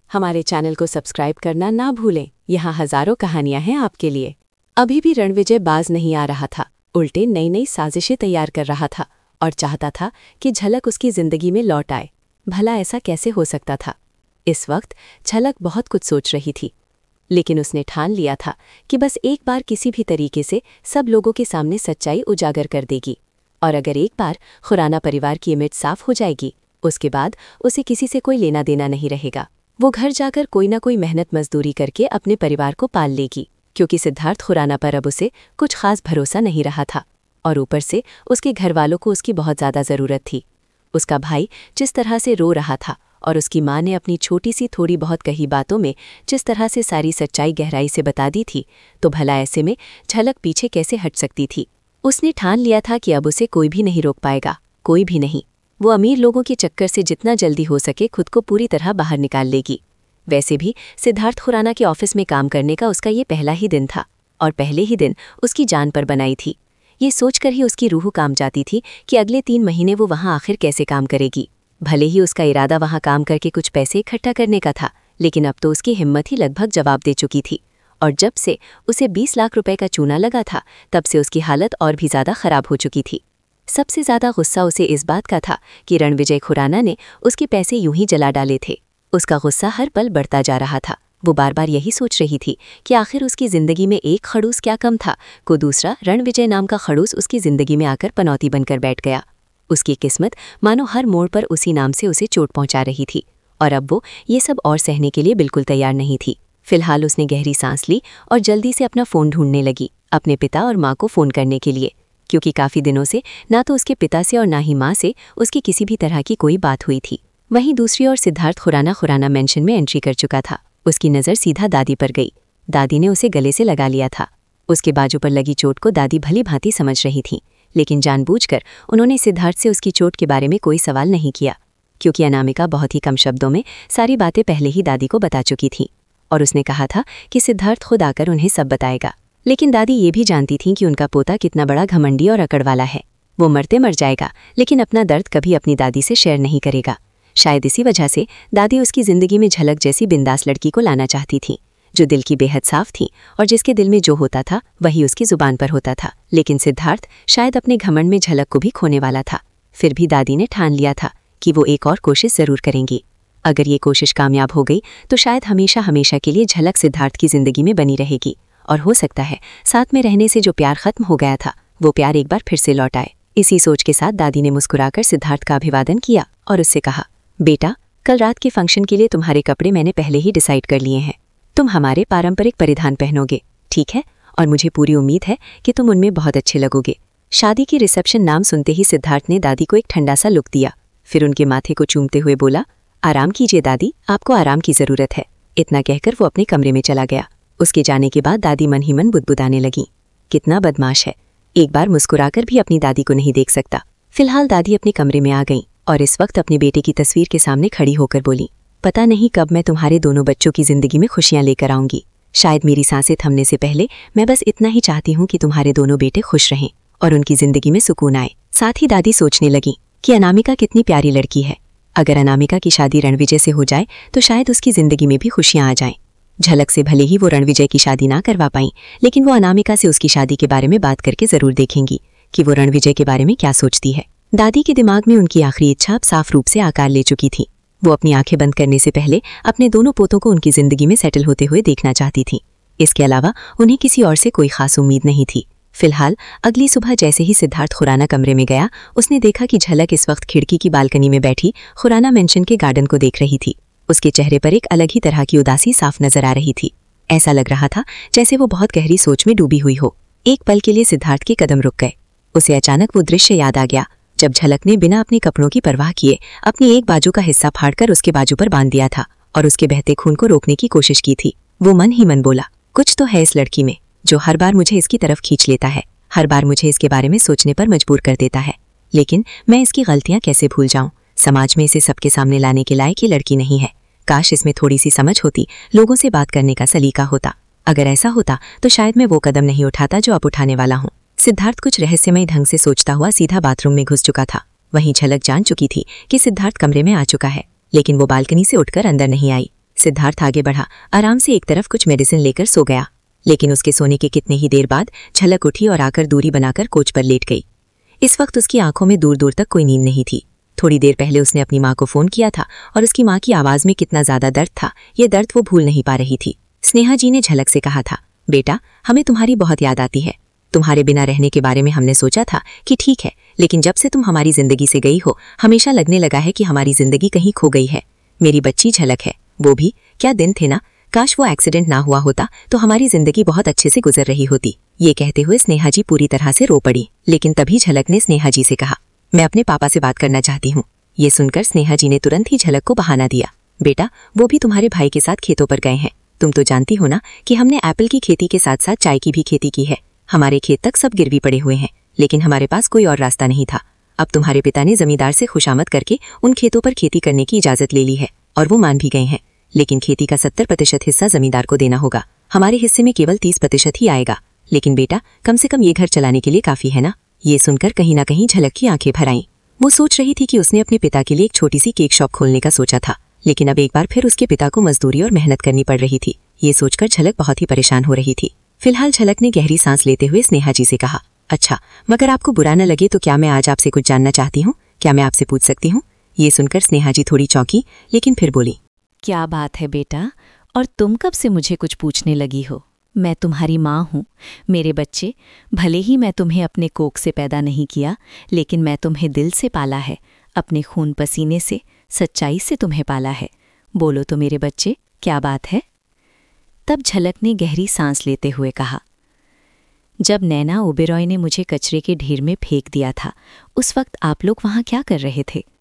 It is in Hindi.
हमारे चैनल को सब्सक्राइब करना ना भूलें। यहाँ हजारों कहानियां हैं आपके लिए। अभी भी रणविजय बाज नहीं आ रहा था, उल्टे नई नई साजिशें तैयार कर रहा था और चाहता था कि झलक उसकी जिंदगी में लौट आए। भला ऐसा कैसे हो सकता था? इस वक्त झलक बहुत कुछ सोच रही थी, लेकिन उसने ठान लिया था कि बस एक बार किसी भी तरीके से सब लोगों के सामने सच्चाई उजागर कर देगी। और अगर एक बार खुराना परिवार की इमेज साफ हो जाएगी, उसके बाद उसे किसी से कोई लेना देना नहीं रहेगा। वो घर जाकर कोई ना कोई मेहनत मजदूरी करके अपने परिवार को पाल लेगी, क्योंकि सिद्धार्थ खुराना पर अब उसे कुछ खास भरोसा नहीं रहा था। और ऊपर से उसके घर वालों को उसकी बहुत ज़्यादा ज़रूरत थी। उसका भाई जिस तरह से रो रहा था और उसकी माँ ने अपनी छोटी सी थोड़ी बहुत कही बातों में जिस तरह से सारी सच्चाई गहराई से बता दी थी, तो भला ऐसे में झलक पीछे कैसे हट सकती थी? उसने ठान लिया था कि अब उसे कोई भी नहीं रोक पाएगा, कोई भी नहीं। वो अमीर लोगों के चक्कर से जितना जल्दी हो सके खुद को पूरी तरह बाहर निकाल लेगी। वैसे भी सिद्धार्थ खुराना के ऑफिस में काम करने का उसका ये पहला ही दिन था और पहले ही दिन उसकी जान पर बनाई थी। ये सोचकर ही उसकी रूह काम जाती थी कि अगले 3 महीने वो वहाँ आखिर कैसे काम करेगी। भले ही उसका इरादा वहाँ काम करके कुछ पैसे इकट्ठा करने का था, लेकिन अब तो उसकी हिम्मत ही लगभग जवाब दे चुकी थी। और जब से उसे 20 लाख रुपए का चूना लगा था, तब से उसकी हालत और भी ज़्यादा खराब हो चुकी थी। सबसे ज़्यादा गुस्सा उसे इस बात का था कि रणविजय खुराना ने उसके पैसे यूं ही जला डाले थे। उसका गुस्सा हर पल बढ़ता जा रहा था। वो बार बार यही सोच रही थी कि आखिर उसकी ज़िंदगी में एक खड़ूस क्या कम था, को दूसरा रणविजय नाम का खड़ूस उसकी ज़िंदगी में आकर पनौती बनकर बैठ गया। उसकी किस्मत मानो हर मोड़ पर उसी नाम से उसे चोट पहुंचा रही थी, और अब वो ये सब और सहने के लिए बिल्कुल तैयार नहीं थी। फिलहाल उसने गहरी सांस ली और जल्दी से अपना फ़ोन ढूंढने लगी अपने पिता और माँ को फ़ोन करने के लिए, क्योंकि काफ़ी दिनों से ना तो उसके पिता से और ना ही माँ से उसकी किसी भी तरह की कोई बात हुई थी। वहीं दूसरी ओर सिद्धार्थ खुराना मेंशन में एंट्री कर चुका था। उसकी नज़र सीधा दादी पर गई। दादी ने उसे गले से लगा लिया था। उसके बाजू पर लगी चोट को दादी भली भांति समझ रही थी, लेकिन जानबूझकर उन्होंने सिद्धार्थ से उसकी चोट के बारे में कोई सवाल नहीं किया, क्योंकि अनामिका बहुत ही कम शब्दों में सारी बातें पहले ही दादी को बता चुकी थी और उसने कहा था कि सिद्धार्थ खुद आकर उन्हें सब बताएगा। लेकिन दादी ये भी जानती थी कि उनका पोता कितना बड़ा घमंडी और अकड़ वाला है। वो मरते मर जाएगा, लेकिन अपना दर्द कभी अपनी दादी से शेयर नहीं करेगा। शायद इसी वजह से दादी उसकी ज़िंदगी में झलक जैसी बिंदास लड़की को लाना चाहती थी, जो दिल की बेहद साफ थी और जिसके दिल में जो होता था वही उसकी ज़ुबान पर होता था। लेकिन सिद्धार्थ शायद अपने घमंड में झलक को भी खोने वाला था। फिर भी दादी ने ठान लिया था कि वो एक और कोशिश ज़रूर करेंगी। अगर ये कोशिश कामयाब हो गई तो शायद हमेशा हमेशा के लिए झलक सिद्धार्थ की ज़िंदगी में बनी रहेगी, और हो सकता है साथ में रहने से जो प्यार खत्म हो गया था वो प्यार एक बार फिर से लौट आए। इसी सोच के साथ दादी ने मुस्कुराकर सिद्धार्थ का अभिवादन किया और उससे कहा, बेटा, कल रात के फंक्शन के लिए तुम्हारे कपड़े मैंने पहले ही डिसाइड कर लिए हैं। तुम हमारे पारंपरिक परिधान पहनोगे, ठीक है? और मुझे पूरी उम्मीद है कि तुम उनमें बहुत अच्छे लगोगे। शादी की रिसेप्शन नाम सुनते ही सिद्धार्थ ने दादी को एक ठंडा सा लुक दिया, फिर उनके माथे को चूमते हुए बोला, आराम कीजिए दादी, आपको आराम की ज़रूरत है। इतना कहकर वो अपने कमरे में चला गया। उसके जाने के बाद दादी मन ही मन बुदबुदाने लगी, कितना बदमाश है, एक बार मुस्कुराकर भी अपनी दादी को नहीं देख सकता। फिलहाल दादी अपने कमरे में आ गई और इस वक्त अपने बेटे की तस्वीर के सामने खड़ी होकर बोली, पता नहीं कब मैं तुम्हारे दोनों बच्चों की ज़िंदगी में खुशियाँ लेकर आऊँगी। शायद मेरी सांसें थमने से पहले मैं बस इतना ही चाहती हूँ कि तुम्हारे दोनों बेटे खुश रहें और उनकी ज़िंदगी में सुकून आए। साथ ही दादी सोचने लगी कि अनामिका कितनी प्यारी लड़की है। अगर अनामिका की शादी रणविजय से हो जाए तो शायद उसकी ज़िंदगी में भी खुशियाँ आ जाएं। झलक से भले ही वो रणविजय की शादी ना करवा पाई, लेकिन वो अनामिका से उसकी शादी के बारे में बात करके ज़रूर देखेंगी कि वो रणविजय के बारे में क्या सोचती है। दादी के दिमाग में उनकी आखिरी इच्छा अब साफ रूप से आकार ले चुकी थी। वो अपनी आंखें बंद करने से पहले अपने दोनों पोतों को उनकी ज़िंदगी में सेटल होते हुए देखना चाहती थी। इसके अलावा उन्हें किसी और से कोई खास उम्मीद नहीं थी। फिलहाल अगली सुबह जैसे ही सिद्धार्थ खुराना कमरे में गया, उसने देखा कि झलक इस वक्त खिड़की की बालकनी में बैठी खुराना मेंशन के गार्डन को देख रही थी। उसके चेहरे पर एक अलग ही तरह की उदासी साफ नजर आ रही थी। ऐसा लग रहा था जैसे वो बहुत गहरी सोच में डूबी हुई हो। एक पल के लिए सिद्धार्थ के कदम रुक गए। उसे अचानक वो दृश्य याद आ गया जब झलक ने बिना अपने कपड़ों की परवाह किए अपनी एक बाजू का हिस्सा फाड़कर उसके बाजू पर बांध दिया था और उसके बहते खून को रोकने की कोशिश की थी। वो मन ही मन बोला, कुछ तो है इस लड़की में जो हर बार मुझे इसकी तरफ खींच लेता है, हर बार मुझे इसके बारे में सोचने पर मजबूर कर देता है। लेकिन मैं इसकी गलतियां कैसे भूल जाऊं? समाज में इसे सबके सामने लाने के लायक ये लड़की नहीं है। काश इसमें थोड़ी सी समझ होती, लोगों से बात करने का सलीका होता। अगर ऐसा होता तो शायद मैं वो कदम नहीं उठाता जो अब उठाने वाला हूँ। सिद्धार्थ कुछ रहस्यमय ढंग से सोचता हुआ सीधा बाथरूम में घुस चुका था। वहीं झलक जान चुकी थी कि सिद्धार्थ कमरे में आ चुका है, लेकिन वो बालकनी से उठकर अंदर नहीं आई। सिद्धार्थ आगे बढ़ा, आराम से एक तरफ कुछ मेडिसिन लेकर सो गया। लेकिन उसके सोने के कितने ही देर बाद झलक उठी और आकर दूरी बनाकर कोच पर लेट गई। इस वक्त उसकी आंखों में दूर दूर तक कोई नींद नहीं थी। थोड़ी देर पहले उसने अपनी माँ को फोन किया था और उसकी माँ की आवाज में कितना ज्यादा दर्द था, ये दर्द वो भूल नहीं पा रही थी। स्नेहा जी ने झलक से कहा था, बेटा हमें तुम्हारी बहुत याद आती है। तुम्हारे बिना रहने के बारे में हमने सोचा था कि ठीक है, लेकिन जब से तुम हमारी जिंदगी से गई हो हमेशा लगने लगा है कि हमारी जिंदगी कहीं खो गई है। मेरी बच्ची झलक है, वो भी क्या दिन थे ना। काश वो एक्सीडेंट ना हुआ होता तो हमारी जिंदगी बहुत अच्छे से गुजर रही होती। ये कहते हुए स्नेहा जी पूरी तरह से रो पड़ी। लेकिन तभी झलक ने स्नेहा जी से कहा, मैं अपने पापा से बात करना चाहती हूँ। ये सुनकर स्नेहा जी ने तुरंत ही झलक को बहाना दिया, बेटा वो भी तुम्हारे भाई के साथ खेतों पर गए हैं। तुम तो जानती हो ना कि हमने एप्पल की खेती के साथ साथ चाय की भी खेती की है। हमारे खेत तक सब गिरवी पड़े हुए हैं, लेकिन हमारे पास कोई और रास्ता नहीं था। अब तुम्हारे पिता ने जमींदार से खुशामद करके उन खेतों पर खेती करने की इजाजत ले ली है और वो मान भी गए हैं। लेकिन खेती का 70% हिस्सा जमींदार को देना होगा। हमारे हिस्से में केवल 30% ही आएगा। लेकिन बेटा कम से कम ये घर चलाने के लिए काफी है ना। ये सुनकर कहीं ना कहीं झलक की आंखें भर आईं। वो सोच रही थी कि उसने अपने पिता के लिए एक छोटी सी केक शॉप खोलने का सोचा था, लेकिन अब एक बार फिर उसके पिता को मजदूरी और मेहनत करनी पड़ रही थी। ये सोचकर झलक बहुत ही परेशान हो रही थी। फिलहाल झलक ने गहरी सांस लेते हुए स्नेहा जी से कहा, अच्छा मगर आपको बुरा न लगे तो क्या मैं आज आपसे कुछ जानना चाहती हूँ, क्या मैं आपसे पूछ सकती हूँ? ये सुनकर स्नेहा जी थोड़ी चौंकी, लेकिन फिर बोली, क्या बात है बेटा, और तुम कब से मुझे कुछ पूछने लगी हो? मैं तुम्हारी माँ हूँ मेरे बच्चे। भले ही मैं तुम्हें अपने कोख से पैदा नहीं किया, लेकिन मैं तुम्हें दिल से पाला है, अपने खून पसीने से, सच्चाई से तुम्हें पाला है। बोलो तो मेरे बच्चे, क्या बात है? तब झलक ने गहरी सांस लेते हुए कहा, जब नैना ओबेरॉय ने मुझे कचरे के ढेर में फेंक दिया था, उस वक्त आप लोग वहाँ क्या कर रहे थे?